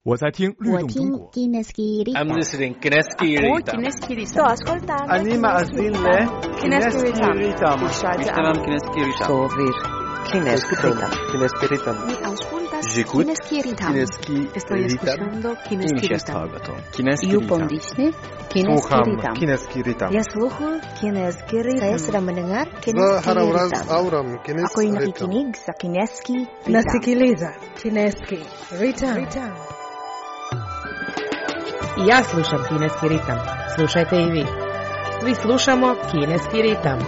我在听律动中国。 I'm listening Kineski Ritam. Sto ascoltando. Anima azile Kineski Ritam. Ishtaram Kineski Ritam. Sovir Kineski Ritam. Kineski Ritam. Mi auscultas J'écoute Kineski Ritam. Kineski Estoy escuchando Kineski Ritam. Kineski Yupon Ritam. Disney Kineski Słucham Ritam. Kineski Ritam. Я слухаю Kineski Ritam. Saya sedang mendengar Za Kineski harawraz Ritam. auram Ako Kineski ay Ritam. nakikinig sa Kineski Ritam. Nasikiliza Kineski Ritam. Ja slušam kineski ritam. Slušajte i vi. Svi slušamo kineski ritam.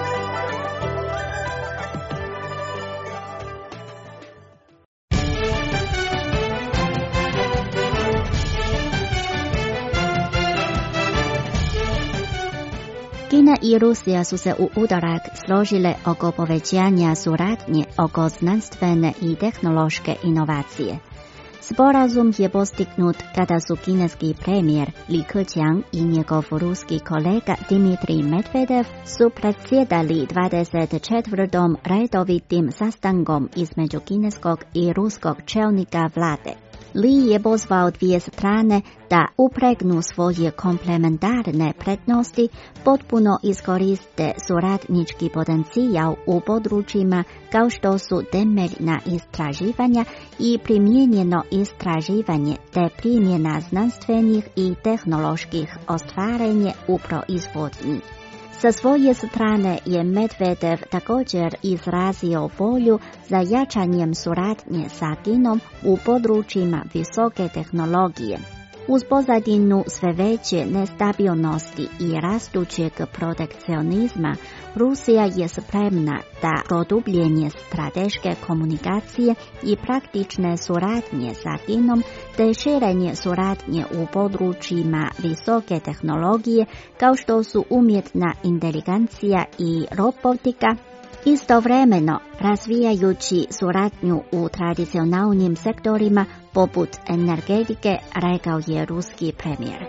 Kina i Rusija su se u utorak složile oko povećanja suradnje oko znanstvene i tehnološke inovacije. Sporazum je postignut kada su kineski premijer Li Keqiang i njegov ruski kolega Dmitrij Medvedev su predsjedali 24. redovitim sastankom između kineskog i ruskog čelnika vlade. Li je pozvao dvije strane da upregnu svoje komplementarne prednosti, potpuno iskoriste suradnički potencijal u područjima kao što su temeljna istraživanja i primijenjeno istraživanje te primjena znanstvenih i tehnoloških ostvarenja u proizvodnji. Sa svoje strane je Medvedev također izrazio volju za jačanjem suradnje sa Kinom u područjima visoke tehnologije. Uz pozadinu sve veće nestabilnosti i rastućeg protekcionizma, Rusija je spremna da produbljenje strateške komunikacije i praktične suradnje sa Kinom te širenje suradnje u područjima visoke tehnologije kao što su umjetna inteligencija i robotika, istovremeno razvijajući suradnju u tradicionalnim sektorima poput energetike, rekao je ruski premijer.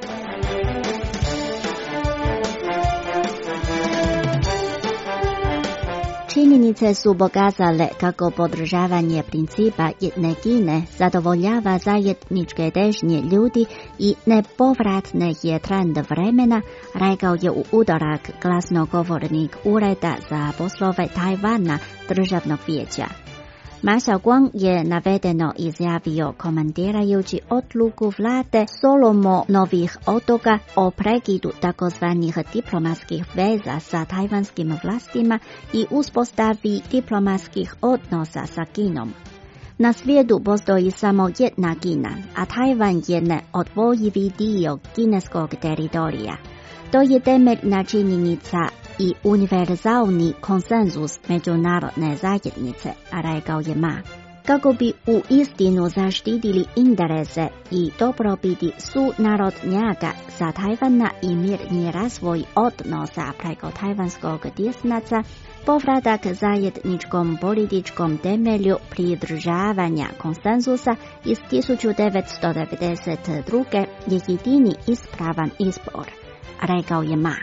Činjenice su pokazale kako podržavanje principa jedne Kine zadovoljava zajedničke težnje ljudi i nepovratne je trend vremena, rekao je u utorak glasnogovornik Ureda za poslove Tajvana Državnog vijeća. Ma Xiaoguang je navedeno izjavio komentirajući odluku vlade Solomonovih otoka o prekidu takozvanih diplomatskih veza sa tajvanskim vlastima i uspostavi diplomatskih odnosa sa Kinom. Na svijetu postoji samo jedna Kina, a Tajvan je neodvojivi dio kineskog teritorija. To je temeljna činjenica i univerzalni konsenzus međunarodne zajednice, rekao je Ma. Kako bi u istinu zaštitili interese i dobrobiti sunarodnjaka sa Tajvana i mirni razvoj odnosa preko tajvanskog tjesnaca, povratak zajedničkom političkom temelju pridržavanja konsenzusa iz 1992. je jedini ispravan izbor, rekao je Ma.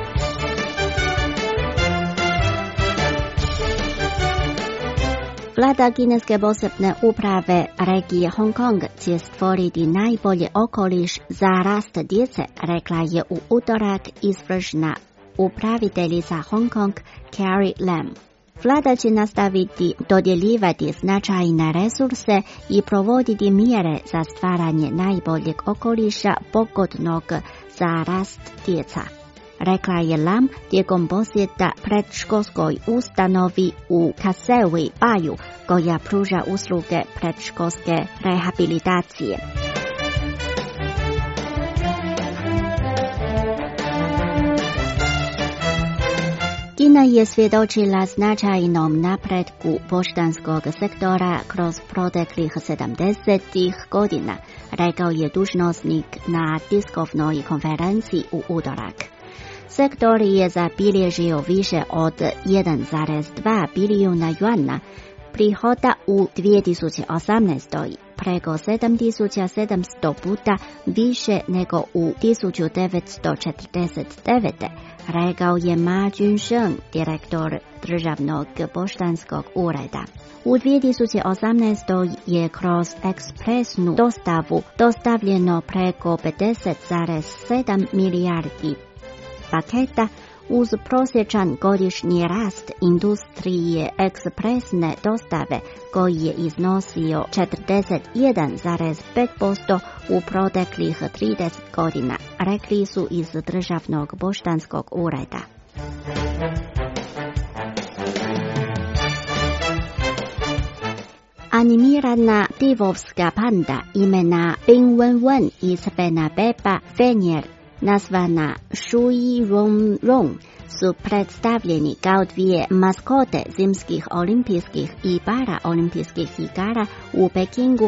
Vlada kineske posebne uprave regije Hong Kong će stvoriti najbolji okoliš za rast djece, rekla je u utorak izvršna upraviteljica Hong Kong Carrie Lam. Vlada će nastaviti dodjeljivati značajne resurse i provoditi mjere za stvaranje najboljeg okoliša pogodnog za rast djeca, rekla je Lam tijekom posjeta predškolskoj ustanovi u Kasewi Baju koja pruža usluge predškolske rehabilitacije. Kina je svjedočila značajnom napretku poštanskog sektora kroz proteklih 70 godina, rekao je dužnosnik na tiskovnoj konferenciji u utorak. Sektor je zabilježio više od 1,2 bilijuna juana, prihoda u 2018. preko 7700 puta više nego u 1949. rekao je Ma Junsheng, direktor Državnog poštanskog ureda. U 2018. je kroz ekspresnu dostavu dostavljeno preko 50,7 milijardi paketa, uz prosječan godišnji rast industrije ekspresne dostave koji je iznosio 41,5% u proteklih 30 godina, rekli su iz Državnog poštanskog ureda. Animirana divovska panda imena Bing Wen Wen iz Pena Pepa Fenjer, nazvana Shui Rong Rong, su predstavljeni kao dvije maskote zimskih olimpijskih i paraolimpijskih igara u Pekingu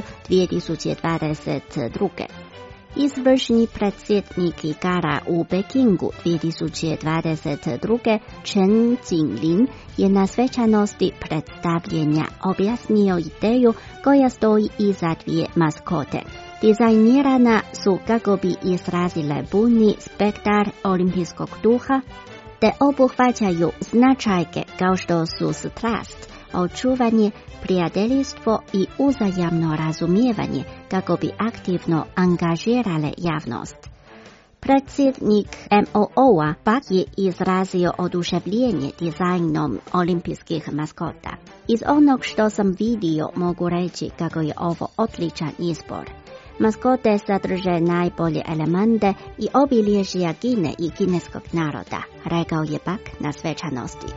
2022. Izvršni predsjednik igara u Pekingu 2022. Chen Jinglin je na svečanosti predstavljenja objasnio ideju koja stoji iza dvije maskote. Dizajnirana su kako bi izrazile puni spektar olimpijskog duha, te obuhvaćaju značajke kao što su strast, očuvanje, prijateljstvo i uzajamno razumijevanje kako bi aktivno angažirale javnost. Predsjednik MOO-a pak je izrazio oduševljenje dizajnom olimpijskih maskota. Iz onog što sam vidio mogu reći kako je ovo odličan izbor. Maskote sadrže najbolje elemente i obilježja Kine i kineskog naroda, rekao je pak na svečanosti.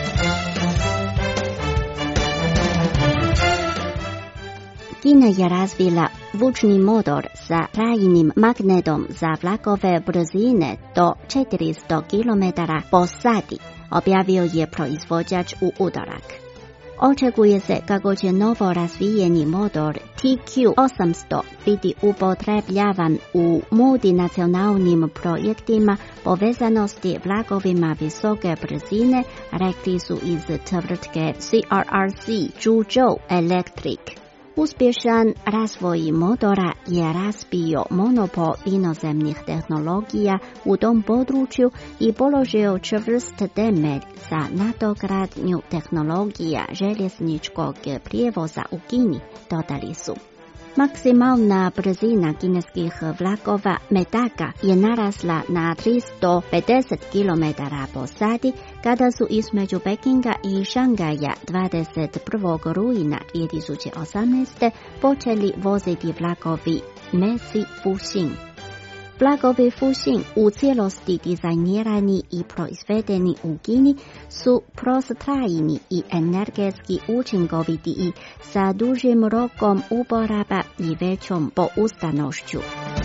Kina je razvila vučni motor sa trajnim magnetom za vlakove brzine do 400 km po sati, objavio je proizvođač u utorak. Očekuje se kako će novo razvijeni motor TQ800 biti upotrebljavan u multinacionalnim projektima povezanosti vlakovima visoke brzine, rekli su iz tvrtke CRRC Zhuzhou Electric. Uspješan razvoj motora je razbio monopol inozemnih tehnologija u tom području i položio čvrst temelj za nadogradnju tehnologija željezničkog prijevoza u Kini, dodali su. Maksimalna brzina kineskih vlakova Metaka je narasla na 350 km po sati kada su između Pekinga i Šangaja 21. rujna 2018. počeli voziti vlakovi Mesi Fuxing. Vlakovi Fuxing, u cijelosti dizajnirani i proizvedeni u Kini, su prostrajni i energetski učinkoviti i sa dužim rokom uporaba i većom pouzdanošću.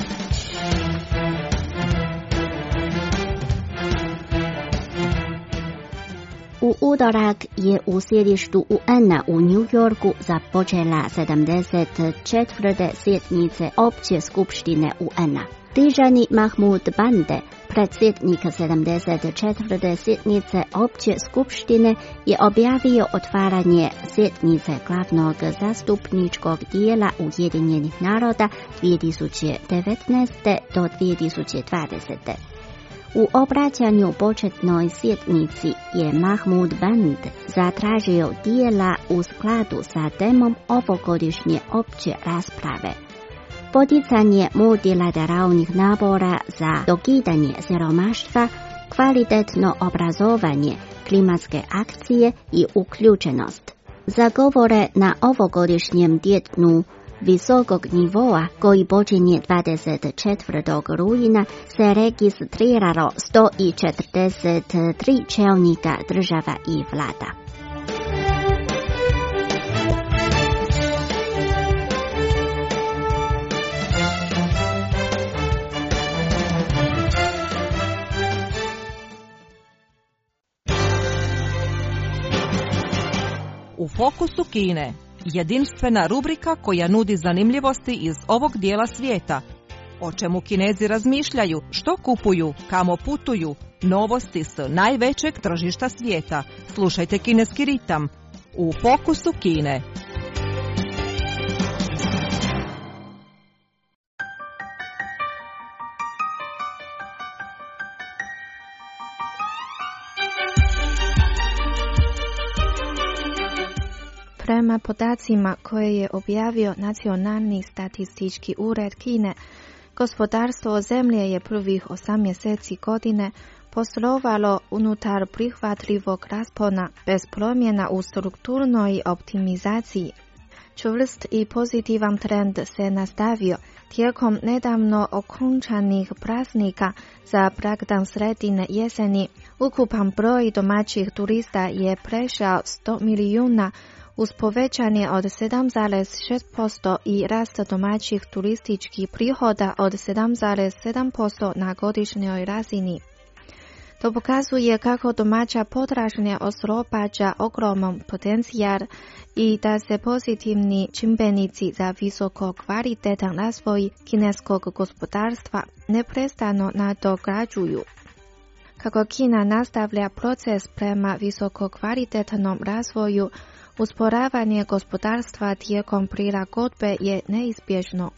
U utorak je u sjedištu UN-a u New Yorku započela 74. sjednice Opće skupštine UN-a. Tijani Mahmud Bande, predsjednik 74. sjednice Opće skupštine, je objavio otvaranje sjednice glavnog zastupničkog dijela Ujedinjenih naroda 2019. do 2020. U obraćanju početnoj sjednici je Mahmud Band zatražio dijela u skladu sa temom ovogodišnje opće rasprave. Poticanje multilateralnih napora za dokidanje siromaštva, kvalitetno obrazovanje, klimatske akcije i uključenost. Za govore na ovogodišnjem tjednu visokog nivoa koji počinje 24. rujna se registriralo 143 čelnika država i vlada. U fokusu Kine, jedinstvena rubrika koja nudi zanimljivosti iz ovog dijela svijeta. O čemu Kinezi razmišljaju, što kupuju, kamo putuju, novosti s najvećeg tržišta svijeta. Slušajte Kineski ritam. u Fokusu Kine. Prema podacima koje je objavio Nacionalni statistički ured Kine, gospodarstvo zemlje je prvih 8 mjeseci godine poslovalo unutar prihvatljivog raspona bez promjena u strukturnoj optimizaciji. Čvrst i pozitivan trend se nastavio tijekom nedavno okončanih praznika za blagdan sredine jeseni. Ukupan broj domaćih turista je prešao 100 milijuna uz povećanje od 7,6% i rast domaćih turističkih prihoda od 7,7% na godišnjoj razini. To pokazuje kako domaća potražnja oslobađa ogroman potencijal i da se pozitivni čimbenici za visoko kvalitetan razvoj kineskog gospodarstva neprestano nadograđuju. Kako Kina nastavlja proces prema visoko kvalitetnom razvoju, usporavanje gospodarstva tijekom prilagodbe je neizbježno.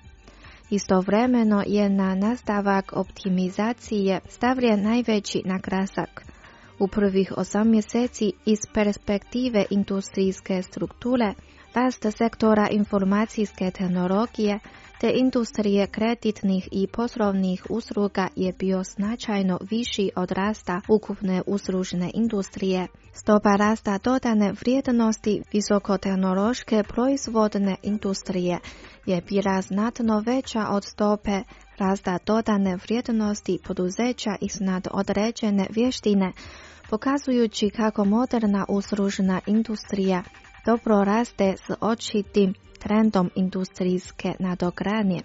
Istovremeno je na nastavak optimizacije stavljen najveći naglasak. U prvih 8 mjeseci iz perspektive industrijske strukture, rast sektora informacijske tehnologije te industrije kreditnih i poslovnih usluga je bio značajno viši od rasta ukupne uslužne industrije. Stopa rasta dodane vrijednosti visokotehnološke proizvodne industrije je bila znatno veća od stope rasta dodane vrijednosti poduzeća iznad određene vještine, pokazujući kako moderna uslužna industrija dobro raste s očitim trendom industrijske nadogradnje.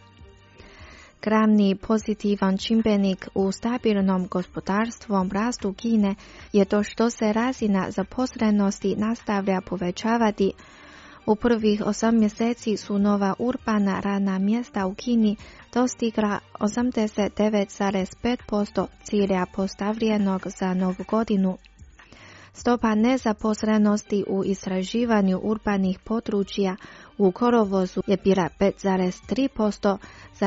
Glavni pozitivan čimbenik u stabilnom gospodarstvom rastu Kine je to što se razina zaposlenosti nastavlja povećavati. U prvih 8 mjeseci su nova urbana radna mjesta u Kini dostigla 89,5% cilja postavljenog za novu godinu. Stopa nezaposlenosti u istraživanju urbanih područja u kolovozu je bila 5,3%, za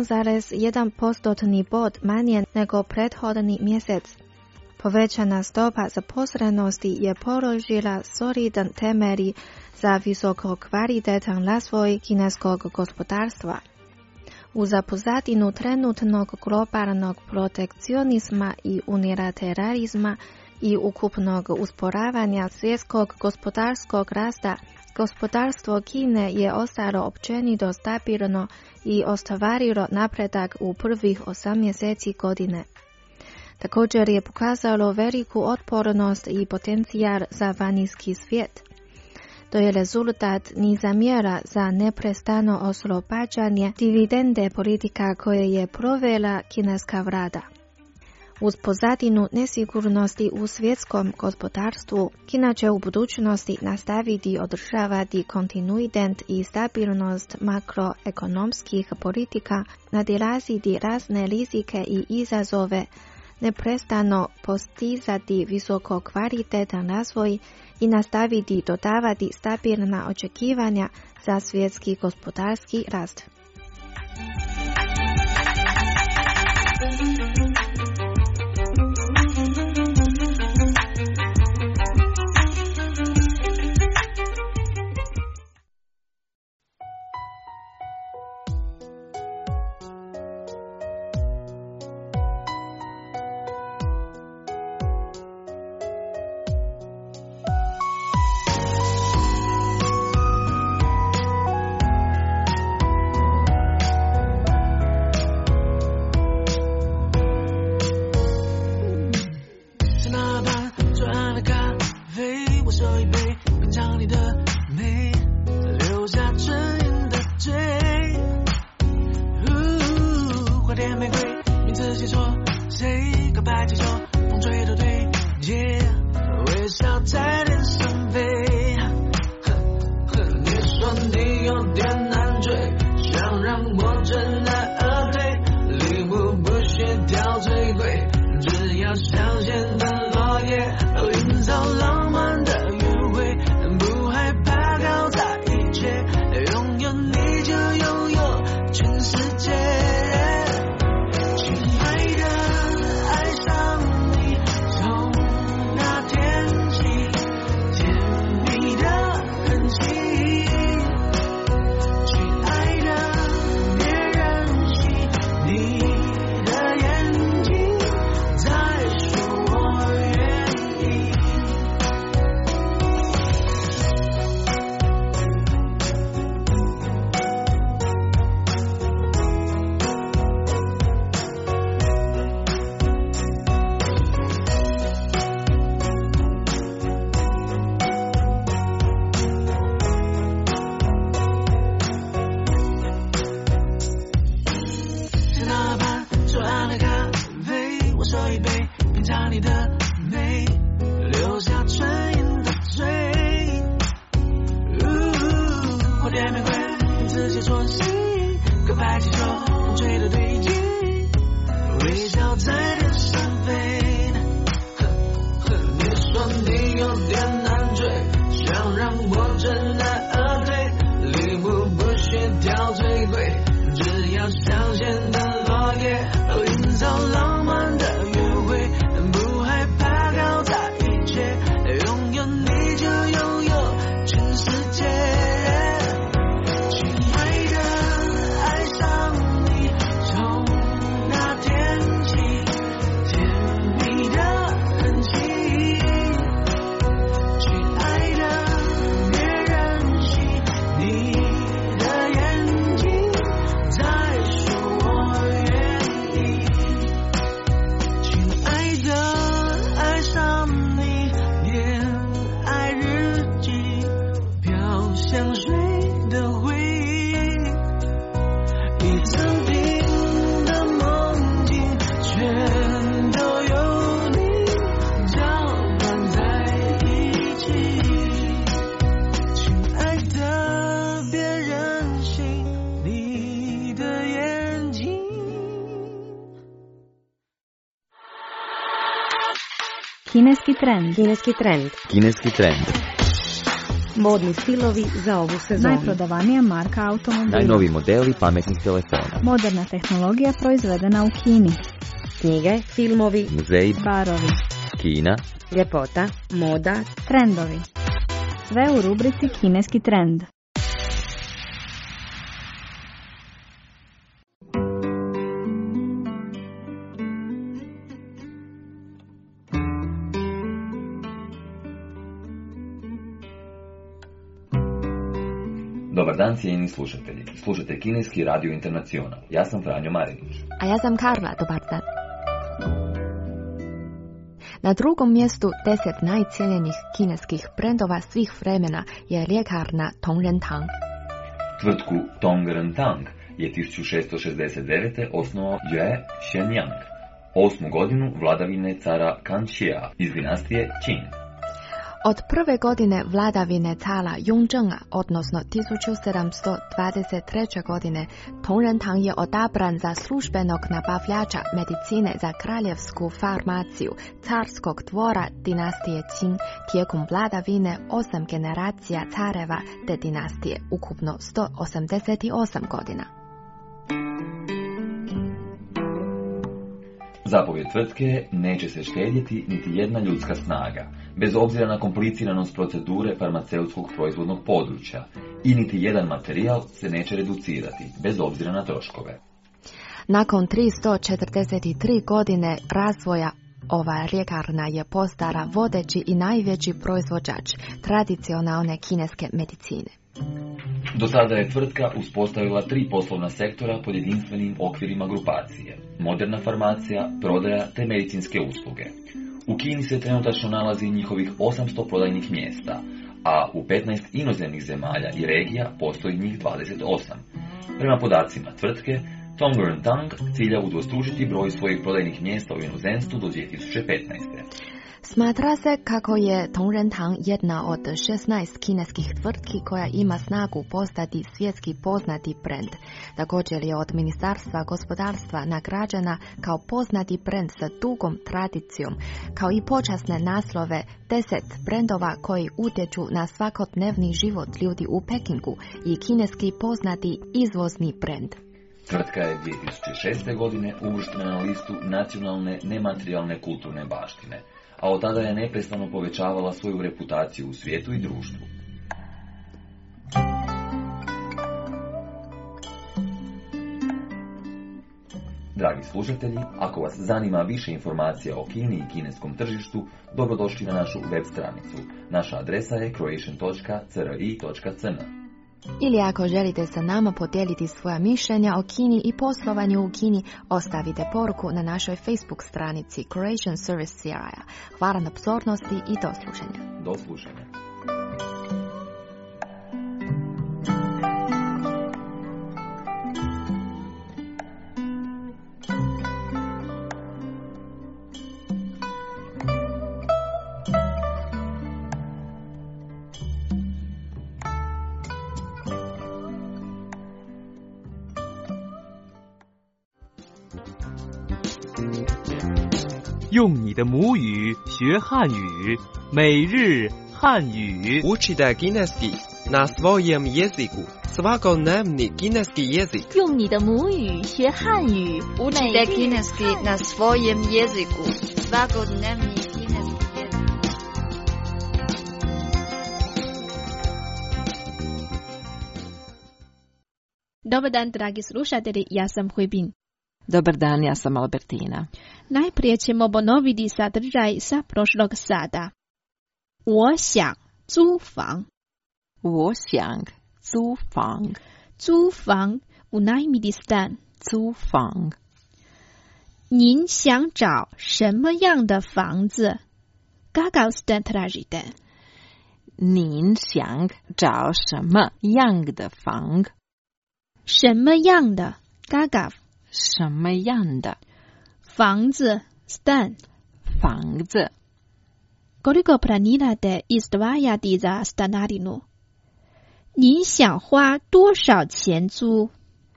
0,1% bod manje nego prethodni mjesec. Povećana stopa zaposlenosti je položila solidan temelj za visoko kvalitetan razvoj kineskog gospodarstva. U pozadinu trenutnog globalnog protekcionizma i unilateralizma i ukupnog usporavanja svjetskog gospodarskog rasta, gospodarstvo Kine je ostalo općenito stabilno i ostvarilo napredak u prvih 8 mjeseci godine. Također je pokazalo veliku otpornost i potencijal za vanjski svijet. To je rezultat niza mjera za neprestano oslobađanje dividende politika koje je provela kineska vlada. Uz pozadinu nesigurnosti u svjetskom gospodarstvu, Kina će u budućnosti nastaviti održavati kontinuitet i stabilnost makroekonomskih politika, nadilaziti razne rizike i izazove, neprestano postizati visoko kvalitetan razvoj i nastaviti dodavati stabilna očekivanja za svjetski gospodarski rast. Kineski trend. Kineski trend. Kineski trend. Modni stilovi za ovu sezonu. Najprodavanija marka automobila. Najnoviji modeli pametnih telefona. Moderna tehnologija proizvedena u Kini. Knjige, filmovi, Muzeji, Barovi. Kina, ljepota, moda, Trendovi. Sve u rubrici Kineski trend. Dobar dan, cijenjeni slušatelji. Slušate Kineski radio Internacional. Ja sam Franjo Marinić. A ja sam Karla, dobar dan. Na drugom mjestu 10 najcijenjenih kineskih brendova svih vremena je ljekarna Tongren-Tang. Tvrtku Tongren-Tang je 1669. osnovao Yue Shenyang, 8. godinu vladavine cara Kanxia iz dinastije Qing. Od prve godine vladavine cara Yongzhenga, odnosno 1723. godine, Tongren-Tang je odabran za službenog nabavljača medicine za kraljevsku farmaciju carskog dvora dinastije Qing tijekom vladavine 8 generacija careva te dinastije, ukupno 188 godina. Zapovjed tvrtke neće se štedjeti niti jedna ljudska snaga, bez obzira na kompliciranost procedure farmaceutskog proizvodnog područja, i niti jedan materijal se neće reducirati, bez obzira na troškove. Nakon 343 godine razvoja, ova ljekarna je postala vodeći i najveći proizvođač tradicionalne kineske medicine. Do sada je tvrtka uspostavila 3 poslovna sektora pod jedinstvenim okvirima grupacije: moderna farmacija, prodaja te medicinske usluge. U Kini se trenutačno nalazi njihovih 800 prodajnih mjesta, a u 15 inozemnih zemalja i regija postoji njih 28. Prema podacima tvrtke, Tongren-Tang cilja udvostručiti broj svojih prodajnih mjesta u inozemstvu do 2015. Smatra se kako je Tongren-Tang jedna od 16 kineskih tvrtki koja ima snagu postati svjetski poznati brend. Također je od Ministarstva gospodarstva nagrađena kao poznati brend sa dugom tradicijom, kao i počasne naslove 10 brendova koji utječu na svakodnevni život ljudi u Pekingu i kineski poznati izvozni brend. Tvrtka je 2006. godine uvrštena na listu nacionalne nematerijalne kulturne baštine, a od tada je neprestano povećavala svoju reputaciju u svijetu i društvu. Dragi slušatelji, ako vas zanima više informacija o Kini i kineskom tržištu, dobrodošli na našu web stranicu. Naša adresa je croatian.cri.cn. Ili ako želite sa nama podijeliti svoja mišljenja o Kini i poslovanju u Kini, ostavite poruku na našoj Facebook stranici Croatian Service CRI. Hvala na pozornosti i do slušanja. Do slušanja. 用你的母语学汉语，每日汉语。 Učite kineski na svojem jeziku. Svakodnevni kineski jezik. 用你的母语学汉语， Učite kineski na svojem jeziku. Svakodnevni kineski jezik. Dobar dan, dragi slušatelji, ja sam Huibin. Dobar dan, ja sam Albertina. Najprije ćemo ponoviti sadržaj sa prošlog sada. 我想租房。 我想租房。 租房 unajmiti stan. 租房。 您想找什么样的房子？ Kakav stan tražite? 您想找什么样的房？ 什么样的 Kakav? 什么样的房子 stan. 房子。 Koliko planirate izdvajati za stanarinu? 您想花多少钱租？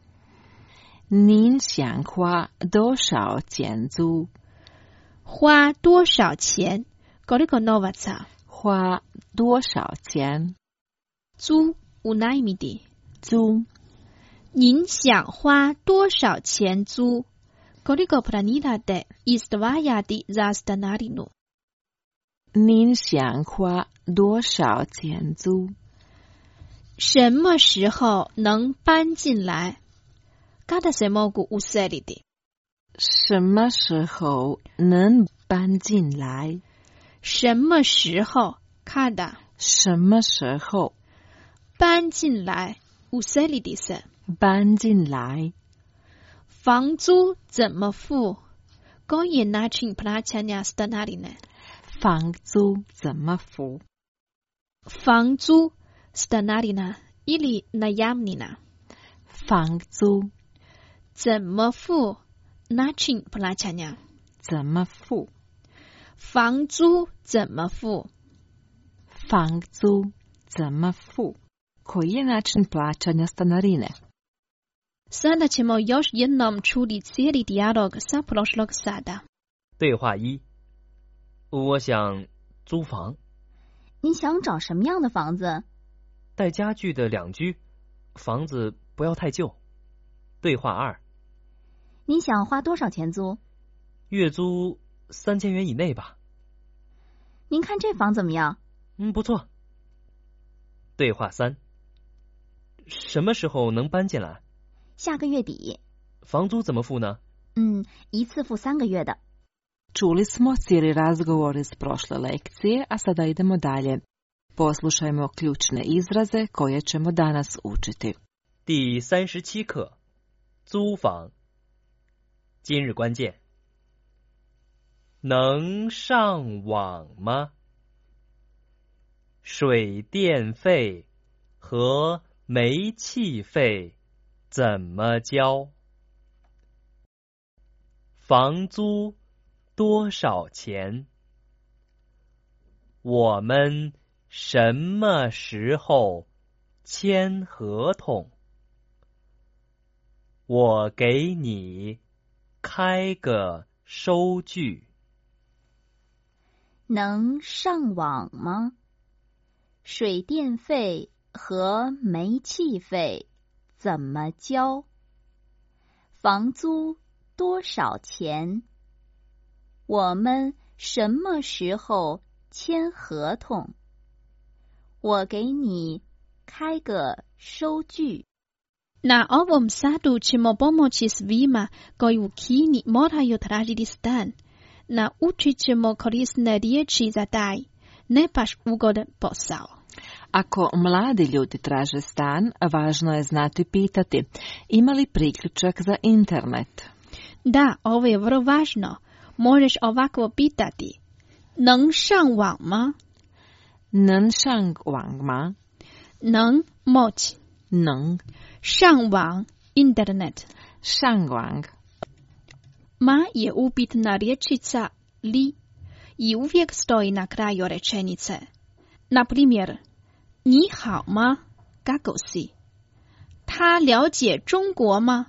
您想花多少钱租？ 花多少钱 Koliko novaca? 花多少钱？ 租 unajmiti. 租。 您想花多少钱租 Koliko planirate izdvajati za stanarinu? 您想花多少钱租？ 什么时候能搬进来？ Kada se mogu useliti? 什么时候能搬进来？ 什么时候 Kada? 什么时候搬进来 useliti se? 搬进来。 房租怎么付？ Koji je način plaćanja stanarine? 房租怎么付？ 房租 stanarina ili najamnina. 房租怎么付 način plaćanja. 怎么付？ 房租怎么付？ 房租怎么付？ Koji je način plaćanja stanarine? Sada ćemo još jednom čuti cijeli dijalog sa prošlog sada. 对话一：我想租房。 你想找什么样的房子？ 带家具的两居，房子不要太旧。对话二： 你想花多少钱租？ 月租3000元以内吧。 您看这房怎么样？ 不错。对话三：什么时候能搬进来？ 下个月底。 房租怎么付呢？ 一次付3个月的。 Čuli smo cijeli razgovor iz prošle lekcije, a sada idemo dalje. Poslušajmo ključne izraze koje ćemo danas učiti. 第37课，租房。今日关键：能上网吗？水电费和煤气费怎么交？房租多少钱？我们什么时候签合同？我给你开个收据。 能上网吗？水电费和煤气费怎么交？ 房租多少钱？我们什么时候签合同？我给你开个收据。 Na ovom sadu ćemo pomoći svima koji u Kini moraju tražiti stan. Naučit ćemo korisne riječi za taj, ne baš ugodan posao. Ako mladi ljudi traže stan, važno je znati pitati ima li priključak za internet. Da, ovo je vrlo važno. Možeš ovako pitati. 能上网吗？ 能上网吗？ 能 moć 能上网 internet 上网 ma je upitna rječica li i uvijek stoji na kraju rečenice. Na primjer, 你好吗？ kako si? 他了解中国吗？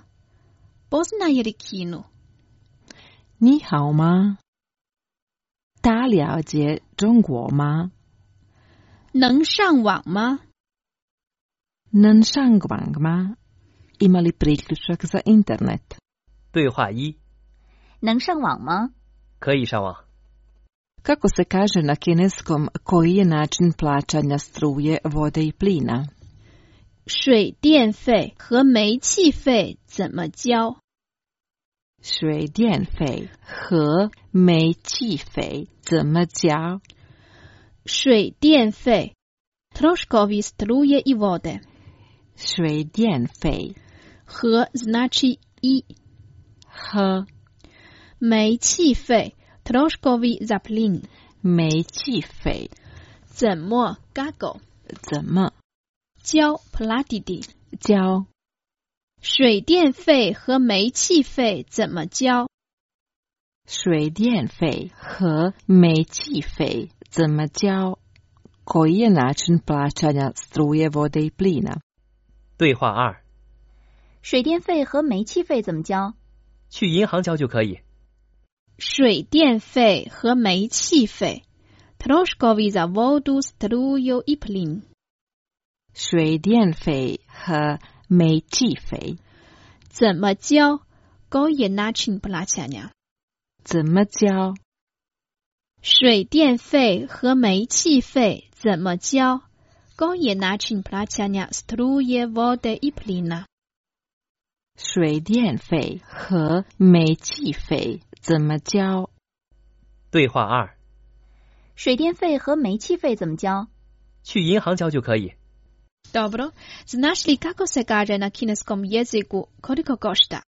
poznaje li Kinu? 你好吗？他了解中国吗？ 能上网吗？ 能上网吗？ Ima li priključak za internet? 对话一： 能上网吗？ 可以上网。 Kako se kaže na kineskom koji je način plaćanja struje, vode i plina? 水电费和煤气费怎么交？ 水电费和煤气费怎么交？ 水电费 troškovi struje i vode. 水电费和 znači i 和煤气费 troškovi za plin. 煤气费怎么 kako 怎么交 platiti 交？ 水电费和煤气费怎么交？ 水电费和煤气费怎么交？ Koji je način plaćanja struje, vode i plina? 对话二： 水电费和煤气费怎么交？ 去银行交就可以。 水电费和煤气费 troškovi za vodu, struju i plin. 水电费和煤气费怎么交？ koji je način plaćanja? 怎么交？ 水电费和煤气费怎么交？ koji je način plaćanja struje, vode i plina? 水电费和煤气费怎么交？ 对话二： 水电费和煤气费怎么交？ 去银行交就可以。 Dobro, znaš li kako se kaže na kineskom jeziku koliko košta?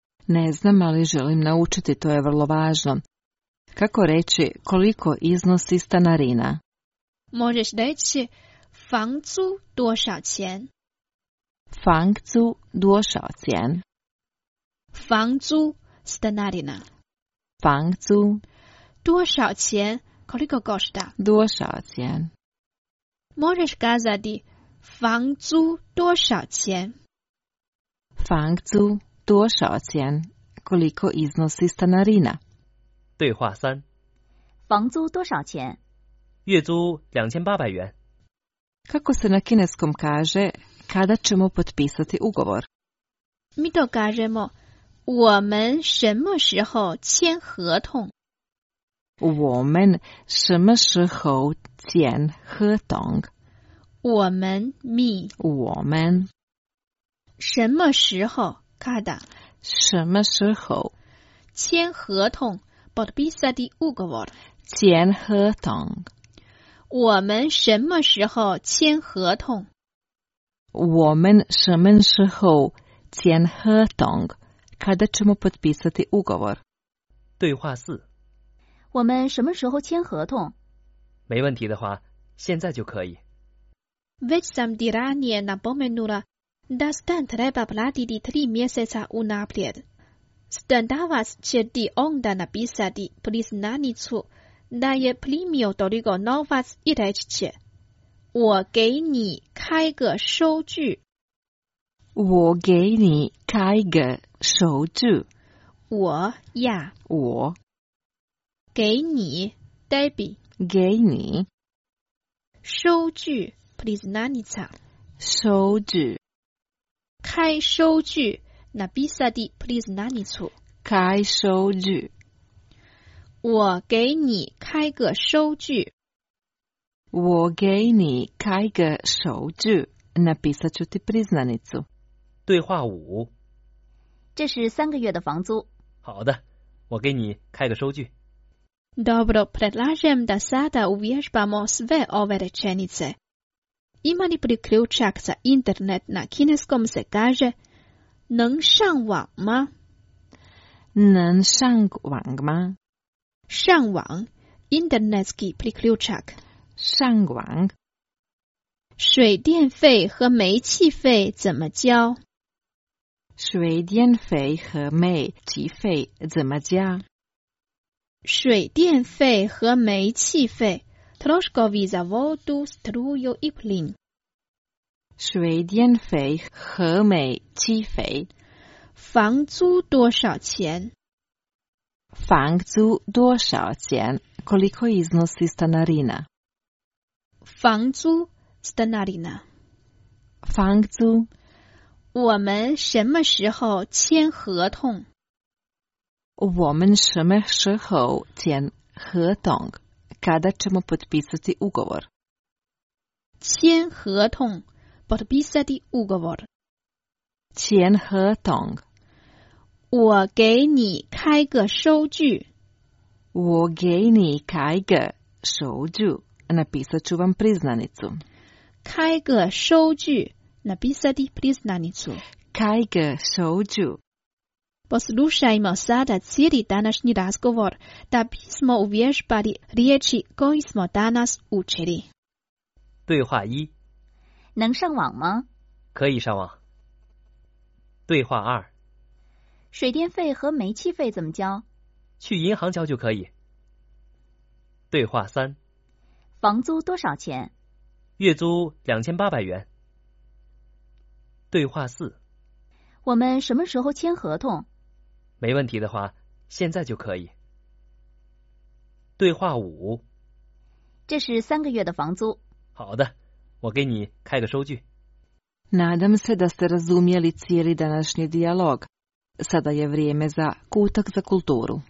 Ne znam, ali želim naučiti, to je vrlo važno. Kako reći koliko iznosi stanarina? Možeš reći 房租多少钱？ 房租多少钱？ 房租 stanarina 房租多少钱 koliko košta？ 多少钱？ Možeš kazati 房租多少钱？ 房租多少钱？ Koliko iznosi stanarina? 对话三： 房租多少钱？ 月租2800元。 Kako se na kineskom kaže kada ćemo potpisati ugovor? Mi to kažemo 我们什么时候签合同？ 我们什么时候签合同？ 我们 me 我们什么时候 kada 什么时候签合同 potpisati ugovor 签合同？ 我们什么时候签合同？ 我们什么时候签合同？ Kada ćemo potpisati ugovor? 对话四： 我们什么时候签合同？ 没问题的话，现在就可以。 Već sam ti ranije napomenula da stan treba platiti 3 mjeseca unaprijed. Standavac će ti onda napisati priznanicu da je primio toliko novac i reći će 我给你开个收据。 我给你开个收据。 我呀， 我给你 Debbie 给你收据 priznanica 收据。 开收据 napisati priznanicu. Kaj收据. 我给你开个收据。 我给你开个收据. Napisat ću ti priznanicu. 对话5。 这是3个月的房租。 好的，我给你开个收据。 Dobro, predlažem da sada uvježbamo sve ove rečenice. Ima li priključak za internet na kineskom se kaže 能上网吗？ 能上网吗？ 上网 internetski priključak。 上网。 水电费和煤气费怎么交？ 水电费和煤气费怎么交？ 水电费和煤气费 troškovi za vodu, struju i plin. 水电费和煤气费。 房租多少钱？ 房租多少钱？ Koliko iznosi stanarina? 房租 stanarina. 房租。 我们什么时候签合同？ 我们什么时候签合同? Kada ćemo potpisati ugovor? 签合同 potpisati ugovor. 签合同。 我给你开个收据。 我给你开个收据. Napisat ću vam priznanicu. 开个收据 napisati priznanicu. 开个收据. Poslušajmo sada cijeli današnji razgovor da bismo uvježbali riječi koji smo danas učili. 对话1。 能上网吗？ 可以上网。对话2。 水电费和煤气费怎么交？ 去银行交就可以。对话3。 房租多少钱？ 月租2800元。对话4。 我们什么时候签合同？ 没问题的话，现在就可以。对话5。 这是3个月的房租。 好的，我给你开个收据。 Nadam se da ste razumjeli cijeli današnji dijalog. Sada je vrijeme za kutak za kulturu.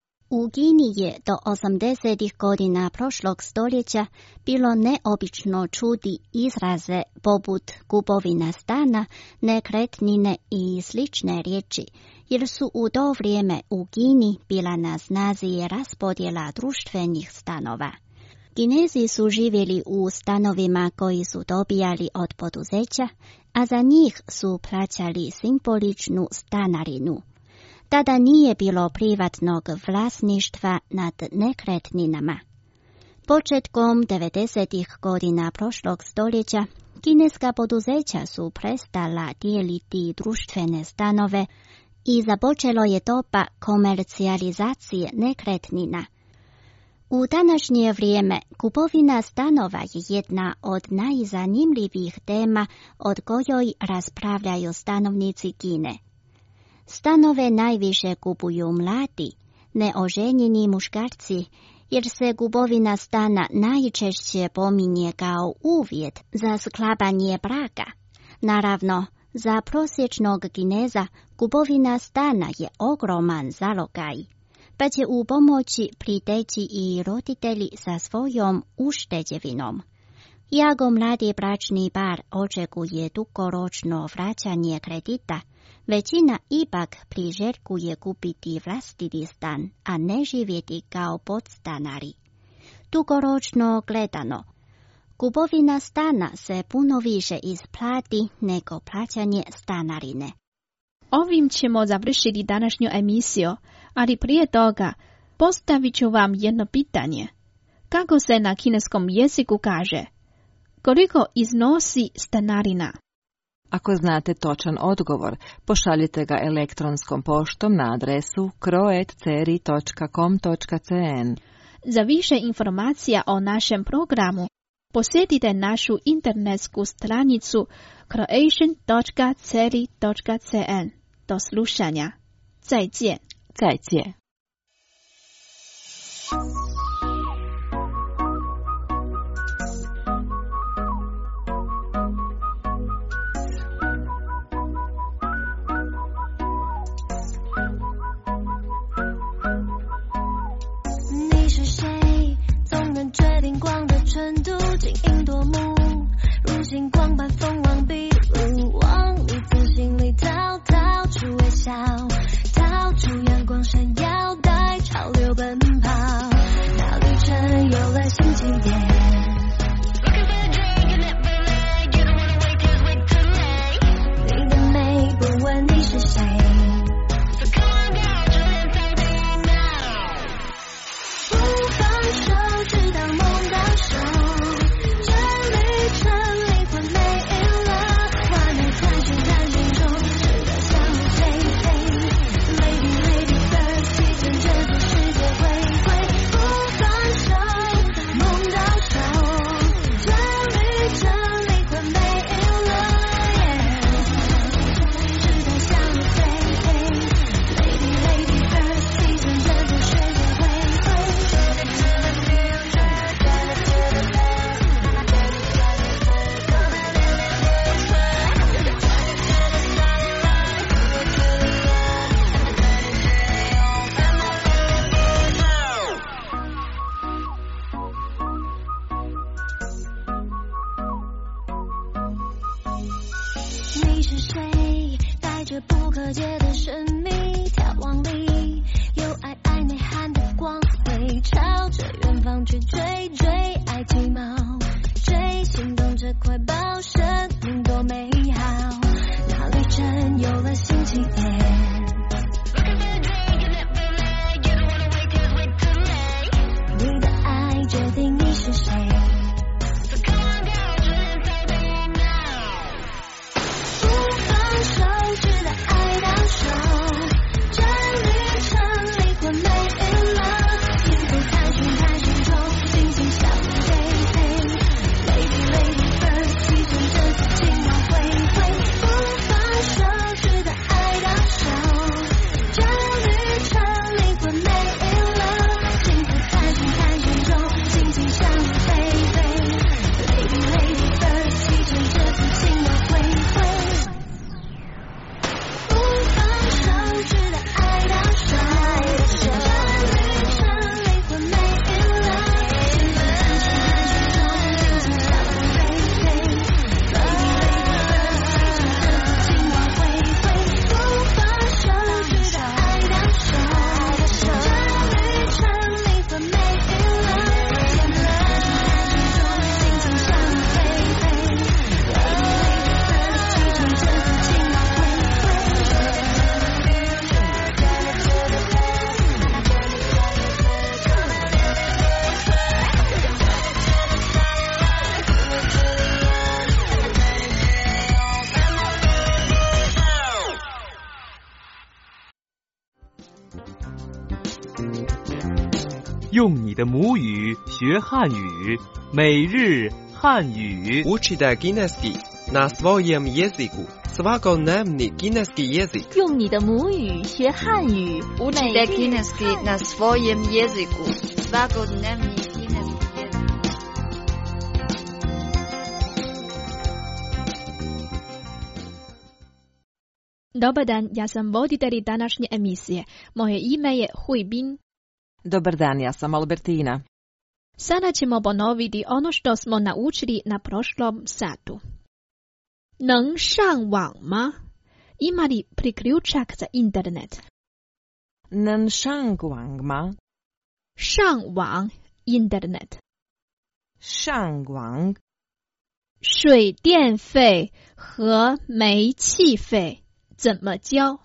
U Kini je do 80. godina prošlog stoljeća bilo neobično čuti izraze poput kupovina stana, nekretnine i slične riječi, jer su u to vrijeme u Kini bila na snazi raspodjela društvenih stanova. Kinezi su živjeli u stanovima koji su dobijali od poduzeća, a za njih su plaćali simboličnu stanarinu. Tada nije bilo privatnog vlasništva nad nekretninama. Početkom 90. godina prošlog stoljeća, kineska poduzeća su prestala dijeliti društvene stanove i započelo je doba komercijalizacije nekretnina. U današnje vrijeme kupovina stanova je jedna od najzanimljivijih tema od kojoj raspravljaju stanovnici Kine. Stanove najviše kupuju mladi, neoženjeni muškarci, jer se kupovina stana najčešće pominje kao uvjet za sklapanje braka. Naravno, za prosječnog Kineza kupovina stana je ogroman zalogaj, pa će u pomoći priteći i roditelji sa svojom ušteđevinom. Iako mladi bračni par očekuje dugoročno vraćanje kredita, većina ipak priželjkuje kupiti vlastiti stan, a ne živjeti kao podstanari. Dugoročno gledano, kupovina stana se puno više isplati nego plaćanje stanarine. Ovim ćemo završiti današnju emisiju, ali prije toga postavit ću vam jedno pitanje. Kako se na kineskom jeziku kaže? Koliko iznosi stanarina? Ako znate točan odgovor, pošaljite ga elektronskom poštom na adresu croat.ceri.com.cn. Za više informacija o našem programu, posjetite našu internetsku stranicu croatian.ceri.cn. Do slušanja. 再见。 再见。 出阳光闪耀，带潮流奔跑，那旅程有了新起点。你的美不问你是谁，不放手直到梦到手，这旅程灵魂没影了，完美探寻探寻中，直到向你飞飞。Lady Lady First， 提升这个世界回归，不放手梦到手，这旅程灵魂没影了，直到向你飞飞。Lady Lady First， 提升这个世界回归。你是谁？带着不可解的神秘，眺望里有爱爱内涵的光辉，朝着远方去追追，爱鸡毛，追心动这块宝，生命多美好，那旅程有了新起点。你的爱决定你是谁。手直到爱到手，这旅程灵魂没影了，幸福探寻探寻中，尽情向你飞飞。Lady Lady First， 提升这次情往回归，不放手直到爱到手，这旅程灵魂没影了，幸福探寻探寻中，尽情向你飞飞。Lady Lady First， 提升这次情往回归。直到爱到手，这旅程灵魂没影了，幸福探寻探寻中，尽情向你飞飞。Lady Lady First， 提升这次情往回归，不放手直到爱到手，这旅程灵魂没影了，幸福探寻探寻中，尽情向你飞飞。Lady Lady First， 提升这次情往回归。 用你的母语学汉语，每日汉语。 Учите кінеський на своєму язику. Сваконемний кінеський язик. 用你的母语学汉语， Учите кінеський на своєму язику. Svakodnevni kineski jezik. Dobar dan, ja sam voditelj današnje emisije. Moje ime je Hui Bin. Dobar dan, ja sam Albertina. Sada ćemo ponoviti ono što smo naučili na prošlom satu. 能上网吗? Ima li priključak za internet? 能上网吗? 上网 internet. 上网水电费和煤气费怎么交？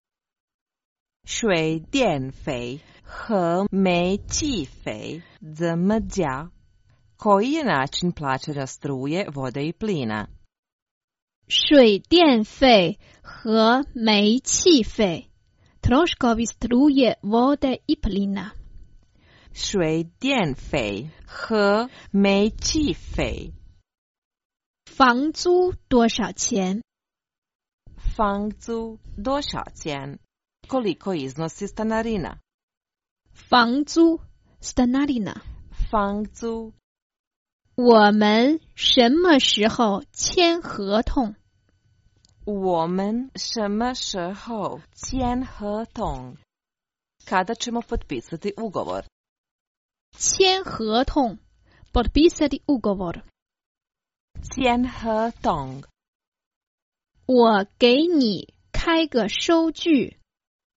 水电费和煤气费怎么交? Koji je način plaćanja struje, vode i plina? 水电费和煤气费 troškovi struje, vode i plina. 水电费和煤气费房租多少钱？ 房租多少钱? Koliko iznosi stanarina? 房租 stanarina. 房租我们什么时候签合同？ 我们什么时候签合同? Kada ćemo potpisati ugovor? 签合同 potpisati ugovor. 签合同我给你开个收据。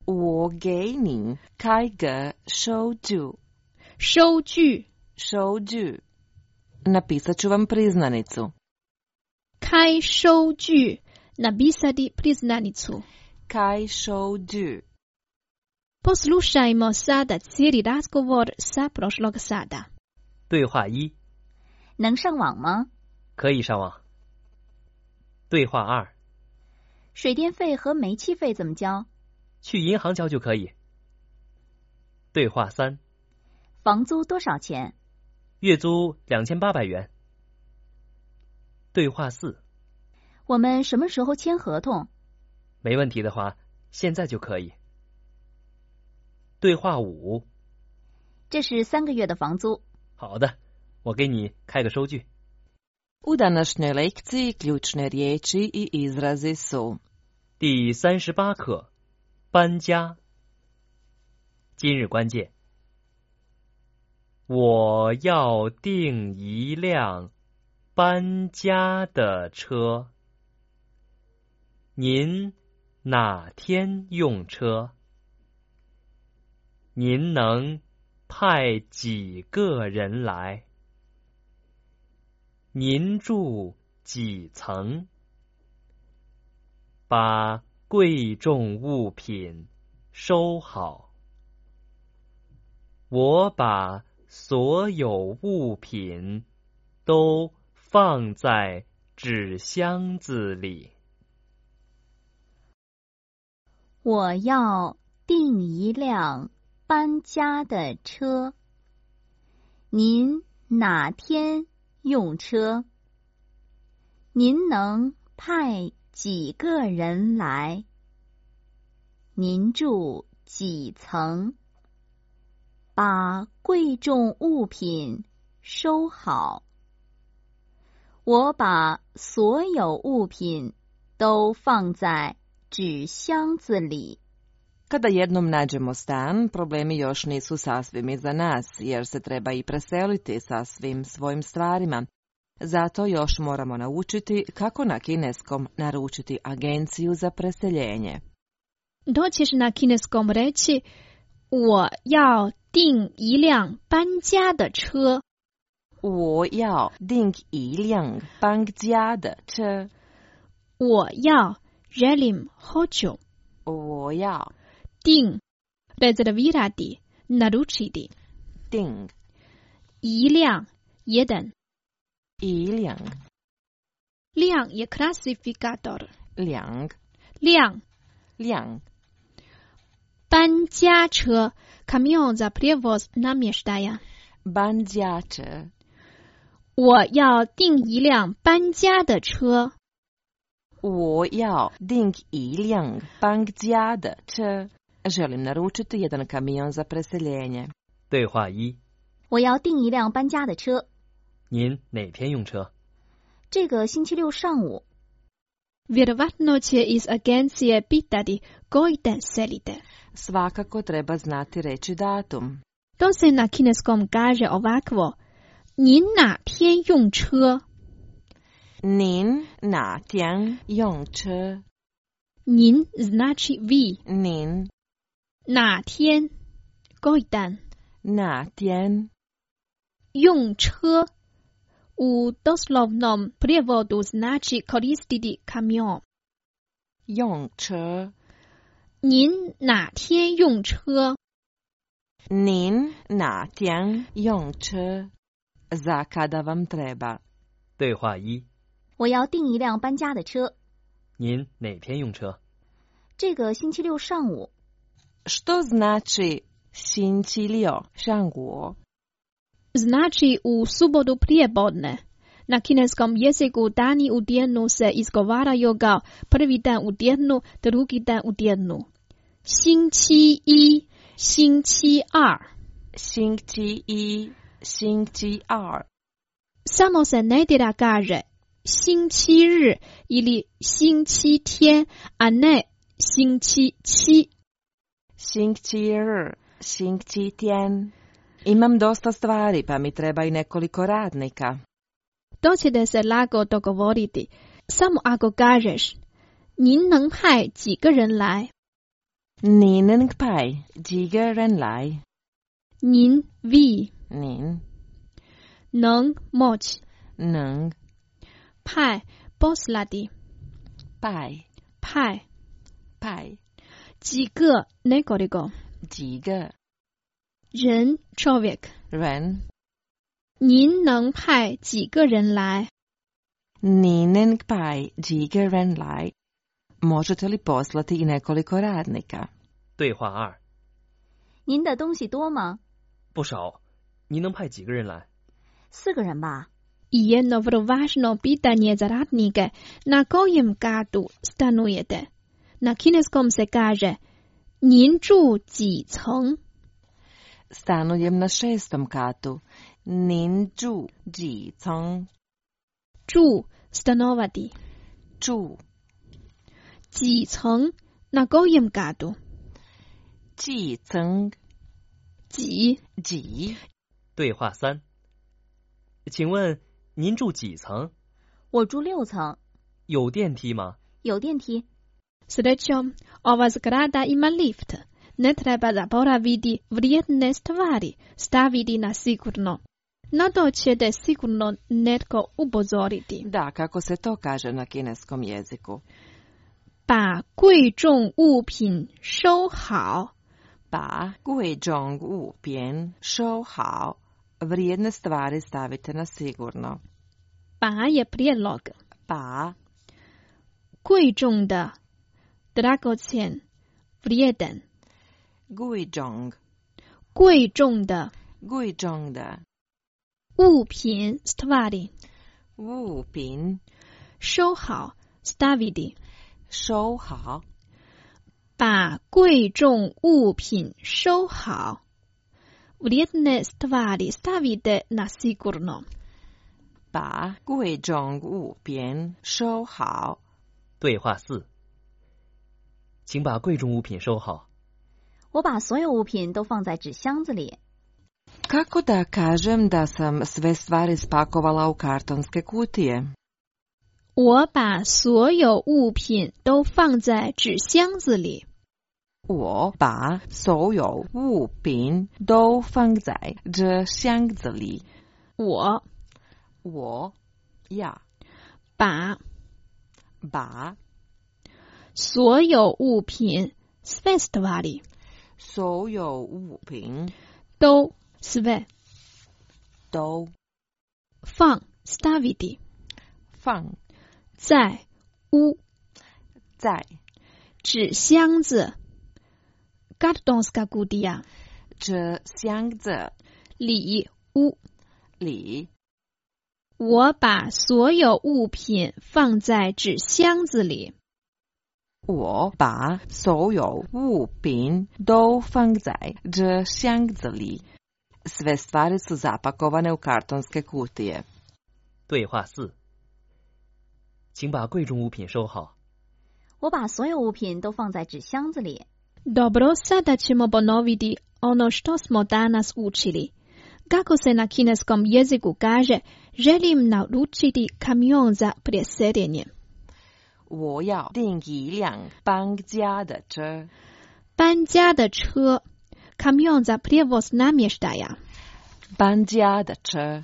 我给你开个收据。 收据。 收据。Napisat ću vam priznanicu. 开收据。Napisati priznanicu. 开收据。 Poslušajmo sada cijeli razgovor sa prošlog sada. 对话1。 能上网吗？ 可以上网。对话2。 水电费和煤气费怎么交？ 去银行交就可以。对话3。 房租多少钱？ 月租2800元。对话4。 我们什么时候签合同？ 没问题的话，现在就可以。对话5。 这是3个月的房租。 好的，我给你开个收据。 U današnjoj lekciji ključne riječi i izrazi su. 第38课，搬家。今日关键：我要订一辆搬家的车。您哪天用车？您能派几个人来？您住几层？把贵重物品收好。我把所有物品都放在纸箱子里。 我要订一辆搬家的车。您哪天用车？您能派几个人来？您住几层？把贵重物品收好。我把所有物品都放在纸箱子里。 Kada jednom nađemo stan, problemi još nisu sasvim iza nas, jer se treba i preseliti sa svim svojim stvarima. Zato još moramo naučiti kako na kineskom naručiti agenciju za preseljenje. Doćeš na kineskom reći 我要订一辆搬家的车。 我要订一辆搬家的车。 我要 želim hoću。 我要订 rezervirati naručiti。 订一辆 jedan。 一辆辆je klasifikator。 辆辆搬家车 kamion za prijevoz namještaja。 搬家车。 我要订一辆搬家的车。 我要订一辆搬家的车。Želim naručiti jedan kamion za preseljenje. 对话1。 我要订一辆搬家的车。 您哪天用车？ 这个星期六上午。 Vjerovatno će iz agencije pitati koji dan selite. Svakako treba znati reći datum. To se na kineskom kaže ovakvo. 您哪天用车？ 您哪天用车？ 您 znači vi. 您哪天 koji dan. 哪天用车 u doslovnom prijevodu znači koristiti kamion. 用车。 您哪天用车？ 您哪天用车？ Za kada vam treba. 对话1。 我要订一辆搬家的车。 您哪天用车？ 这个星期六上午。 Što znači 星期六上午？ Znači u subotu prijepodne. Na kineskom jeziku dani u tjednu se izgovaraju kao prvi dan u tjednu, drugi dan u tjednu. 星期一，星期二。 星期一，星期二。 Samo se nedjelja kaže 星期日 ili 星期天, a ne 星期七。 星期日，星期天。Imam dosta stvari, pa mi treba i nekoliko radnika. To ćete se lako dogovoriti. Samo ako kažeš 您能派几个人来？ Ni neng pai, 几个人来？ 您 vi Nin 能 moć neng 派 poslati pai 派 pai 几个 nekoliko 几个人 člověk 人？ 您能派几个人来？ Ni neng pai, 几个人来？ Možete li poslati i nekoliko radnika? 对话2。 您的东西多吗？ 不少，您能派几个人来 ？4个人吧。 Jedno vrlo važno pitanje za radnike na kojem katu stanujete. Na kineskom se kaže 您住几层？ Stanujem na 6. katu. Nin住几层？ 住 stanovati 住几层 na kojem katu 几层？ 几对话3。请问您住几层？ 我住6层。 有电梯吗？ 有电梯。 Srećom, ova zgrada ima lift. Ne treba zaboraviti vrijedne stvari staviti na sigurno. Na to će te sigurno netko upozoriti. Da, kako se to kaže na kineskom jeziku? 把贵重物品收好。 把贵重物品收好。Vrijedne stvari stavite na sigurno. 把je prijedlog. 把贵重的 dragocjen vrijedan. 贵重贵重的贵重的物品 stvari 物品收好 staviti 收好。 把贵重物品收好。Vrijedne stvari stavite na sigurno. 把贵重物品收好。 对话4。请把贵重物品收好。 我把所有物品都放在纸箱子里。 Kako da kažem da sam sve stvari spakovala u kartonske kutije? 我把所有物品都放在纸箱子里。 我把所有物品都放在纸箱子里。我呀把所有物品 sve stvari 所有物品都 sve 都放 staviti 放在屋在纸箱子 kartonska kutija 纸箱子里屋里。 我把所有物品放在纸箱子里。 我把所有物品都放在纸箱子里。Sve stvari su zapakovane u kartonske kutije. 对话4。请把贵重物品收好。 我把所有物品都放在纸箱子里。 Dobro, sada ćemo ponoviti ono što smo danas učili. Kako se na kineskom jeziku kaže, želim naručiti kamion za preseljenje. 我要订一辆搬家的车。 搬家的车 kamion za prijevoz namještaja. 搬家的车。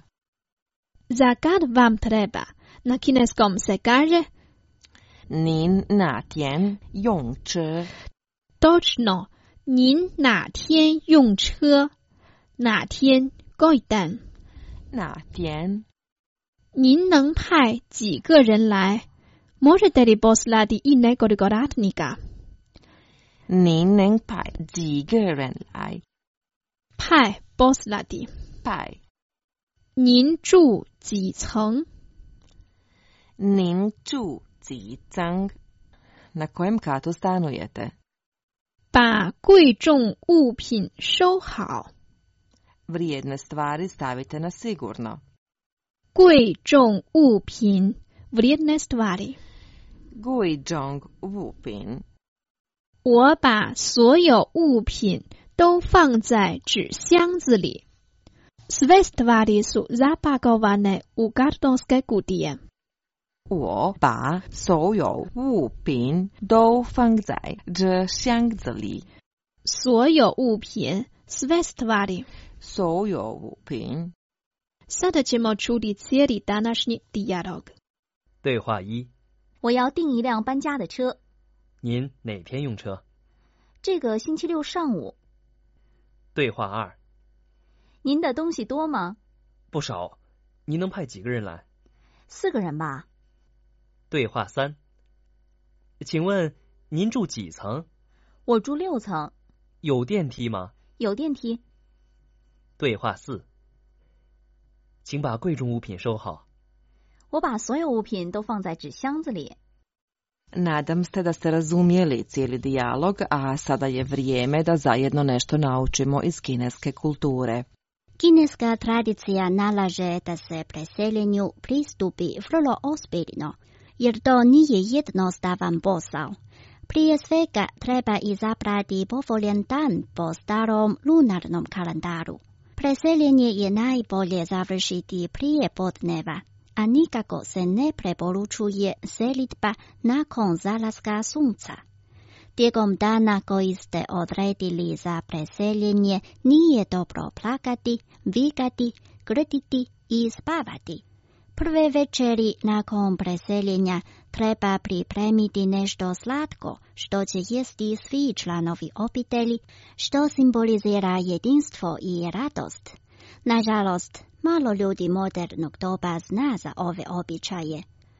Za kad vam treba? Na kineskom se kaže 您哪天用车？ Točno, 您哪天用车？哪天 koji dan？ 哪天？ 您能派几个人来？ Možete li poslati i nekoliko radnika？ 您能派几个人来？ 派 poslati 派。 您住几层？ 您住几层？ Na kojem katu stanujete? 把贵重物品收好。 Vrijedne stvari stavite na sigurno. 贵重物品 vrijedne stvari. 贵重物品。 我把所有物品都放在纸箱子里。Sve stvari su zapakovane u kartonske kutije. 我把所有物品都放在这箱子里。 所有物品 sve stvari. 所有物品。 Sada ćemo čuti cijeli današnji dijalog. 对话1： 我要订一辆搬家的车。 您哪天用车？ 这个星期六上午。 对话2： 您的东西多吗？ 不少。您能派几个人来 ？4个人吧。 对话3：请问您住几层？ 我住6层。 有电梯吗？ 有电梯。 对话4：请把贵重物品收好。 我把所有物品都放在纸箱子里。 Nadam se da ste razumjeli cijeli dijalog, a sada je vrijeme da zajedno nešto naučimo iz kineske kulture. Kineska tradicija nalaže da se preseljenju pristupi vrlo ozbiljno, jer to nije jednostavan posao. Prije svega treba izabrati povoljan dan po starom lunarnom kalendaru. Preseljenje je najbolje završiti prije podneva, a nikako se ne preporučuje selitba nakon zalaska sunca. Tijekom dana koji ste odredili za preseljenje nije dobro plakati, vikati, grditi i spavati. Prve večeri nakon preseljenja treba pripremiti nešto slatko što će jesti svi članovi obitelji, što simbolizira jedinstvo i radost. Nažalost, malo ljudi modernog doba zna za ove običaje.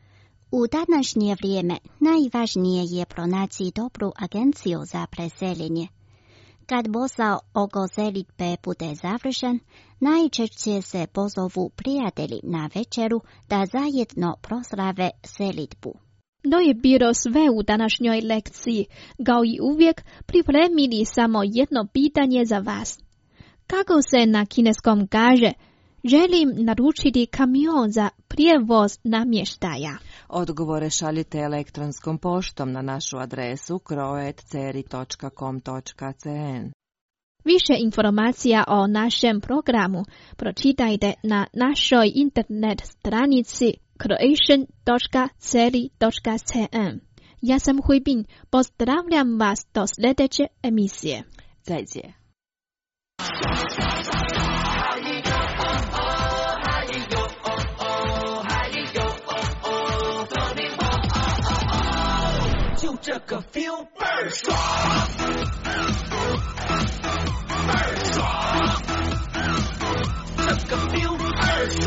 U današnje vrijeme najvažnije je pronaći dobru agenciju za preseljenje. Kad posao oko selitbe bude završen, najčešće se pozovu prijatelji na večeru da zajedno proslave selitbu. To je bilo sve u današnjoj lekciji. Kao i uvijek, pripremili samo jedno pitanje za vas. Kako se na kineskom kaže, želim naručiti kamion za prijevoz namještaja? Odgovore šaljite elektronskom poštom na našu adresu croat@ceri.com.cn. Više informacija o našem programu pročitajte na našoj internet stranici croatian.ceri.cn. Ja sam Huibin, pozdravljam vas do sljedeće emisije. 再见。 就这个 feel 倍儿爽，倍儿爽，这个 feel 倍儿爽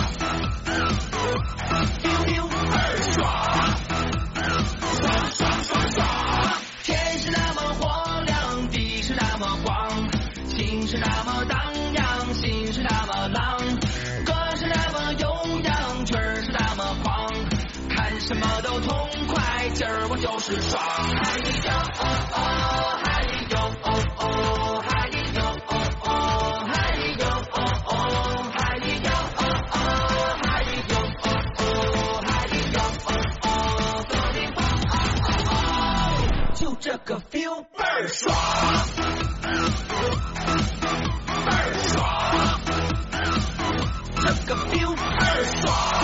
，feel 倍儿爽，爽爽爽爽。天是那么火亮，地是那么广，情是那么荡漾，心是那么浪，歌是那么悠扬，曲儿是那么狂，看什么都痛快，今儿我就是爽。嗨哟哦哦，嗨哟哦哦，嗨哟哦哦，嗨哟哦哦，嗨哟哦哦，嗨哟哦哦，嗨哟哦哦，走你吧哦哦，就这个 feel 倍儿爽，倍儿爽，这个 feel 倍儿爽。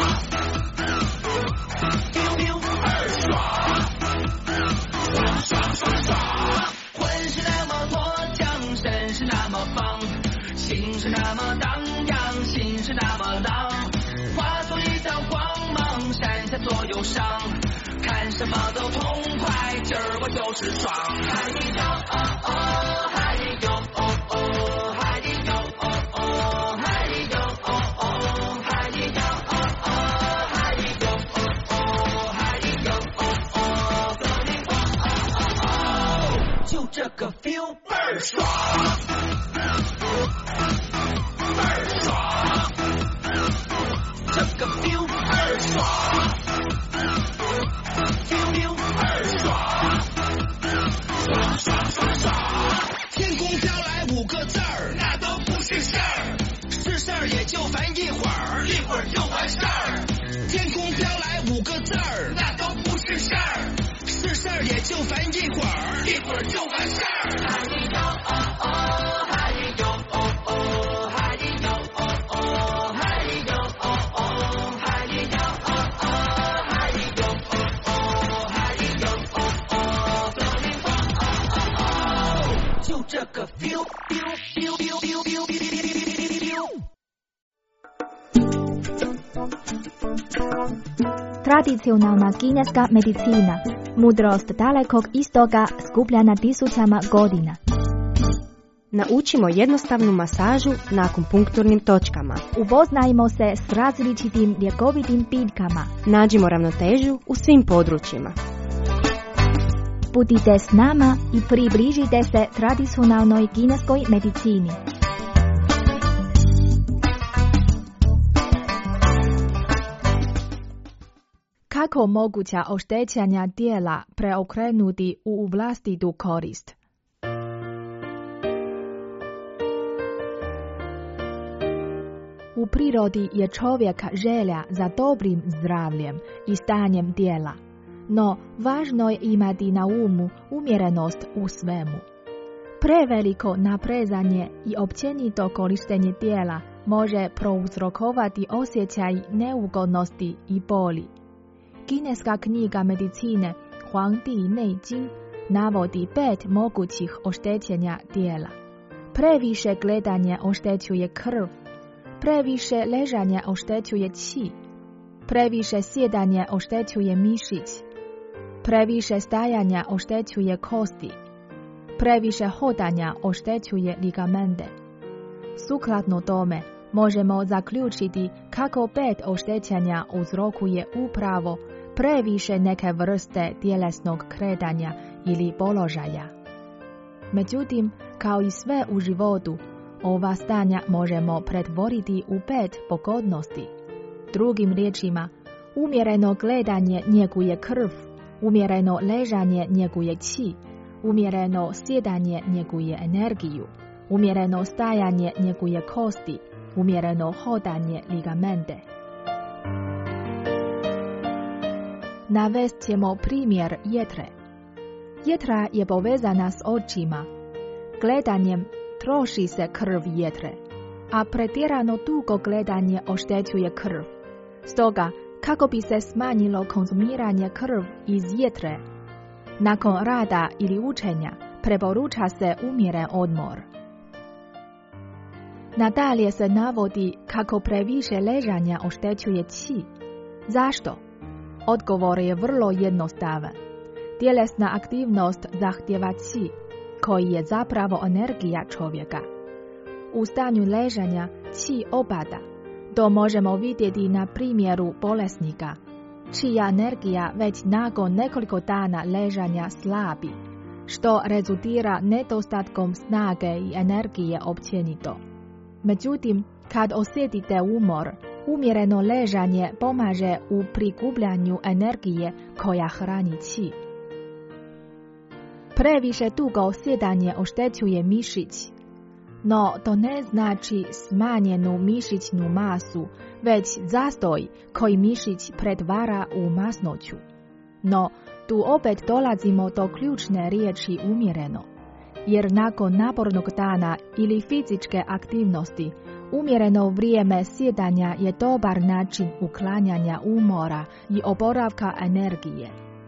魂是那么脱缰，身是那么放，情是那么荡漾，心是那么浪，化作一道光芒，闪下所有伤，看什么都痛快，今儿我就是爽。嗨哟哦哦，嗨哟哦哦，嗨哟哦哦，嗨哟哦哦，嗨哟哦哦，嗨哟哦哦，嗨哟哦哦，走你吧哦哦，就这个 feel 倍儿爽，倍儿爽，这个 feel 倍儿爽 ，feel 倍儿爽，爽爽爽爽。天空飘来5个字儿，那都不是事儿，是事儿也就烦一会儿，一会儿就完事儿。天空飘来5个字儿，那都不是事儿，是事儿也就烦一会儿，一会儿就完事儿。嗨哟哦哦，嗨哟哦哦，嗨哟哦哦，嗨哟哦哦，嗨哟哦哦，嗨 Tradicionalna kineska medicina, mudrost dalekog istoga skupljena tisućama godina. Naučimo jednostavnu masažu na akupunkturnim točkama. Upoznajmo se s različitim ljekovitim biljkama. Nađimo ravnotežu u svim područjima. Budite s nama i približite se tradicionalnoj kineskoj medicini. Kako moguća oštećenja tijela preokrenuti u vlastitu korist? U prirodi je čovjeka želja za dobrim zdravljem i stanjem tijela, no važno je imati na umu umjerenost u svemu. Preveliko naprezanje i općenito korištenje tijela može prouzrokovati osjećaj neugodnosti i boli. Kineska knjiga medicine Huangdi Neijing navodi 5 mogućih oštećenja tijela. Previše gledanje oštećuje krv, previše ležanje oštećuje qi, previše sjedanje oštećuje mišić, previše stajanja oštećuje kosti, previše hodanja oštećuje ligamente. Sukladno tome, možemo zaključiti kako 5 oštećenja uzrokuje upravo previše neke vrste tjelesnog kretanja ili položaja. Međutim, kao i sve u životu, ova stanja možemo pretvoriti u 5 pogodnosti. Drugim riječima, umjereno gledanje njeguje krv, umjereno ležanje njeguje qi, umjereno sjedanje njeguje energiju, umjereno stajanje njeguje kosti, umjereno hodanje ligamente. Navest ćemo primjer jetre. Jetra je povezana s očima. Gledanjem troši se krv jetre, a pretjerano dugo gledanje oštećuje krv. Stoga, kako bi se smanjilo konzumiranje krv iz jetre, nakon rada ili učenja preporuča se umjeren odmor. Nadalje se navodi kako previše ležanja oštećuje qi. Zašto? Odgovor je vrlo jednostavan. Tjelesna aktivnost zahtjeva qi, koji je zapravo energija čovjeka. U stanju ležanja qi opada. To možemo vidjeti na primjeru bolesnika, čija energija već nakon nekoliko dana ležanja slabi, što rezultira nedostatkom snage i energije općenito. Međutim, kad osjetite umor, umjereno ležanje pomaže u prikupljanju energije koja hrani qi. Previše dugo sjedanje oštećuje mišić, no to ne znači smanjenu mišićnu masu, već zastoj koji mišić pretvara u masnoću. No, tu opet dolazimo do ključne riječi umjereno, jer nakon napornog dana ili fizičke aktivnosti, umjereno vrijeme sjedanja je dobar način uklanjanja umora i oporavka energije.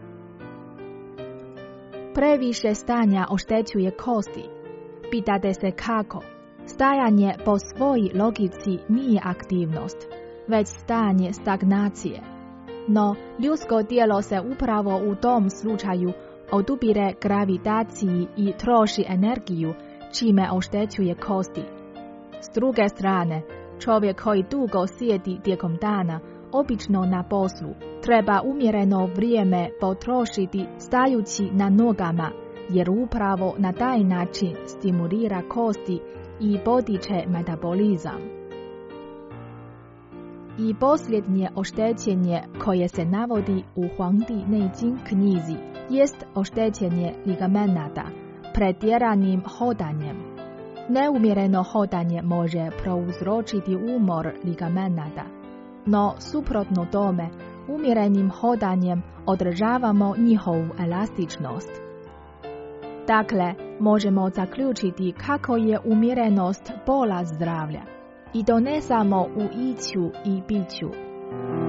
Previše stanja oštećuje kosti. Pitate se kako? Stajanje po svojoj logici nije aktivnost, već stanje stagnacije. No, ljudsko tijelo se upravo u tom slučaju odupire gravitaciji i troši energiju, čime oštećuje kosti. S druge strane, čovjek koji dugo sjedi tijekom dana, obično na poslu, treba umjereno vrijeme potrošiti stajući na nogama, jer upravo na taj način stimulira kosti i potiče metabolizam. I posljednje oštećenje koje se navodi u Huangdi Neijing knjizi jest oštećenje ligamenata pretjeranim hodanjem. Neumjereno hodanje može prouzročiti umor ligamenata, no suprotno tome, umjerenim hodanjem održavamo njihovu elastičnost. Dakle, možemo zaključiti kako je umjerenost pola zdravlja, i to ne samo u iću i piću.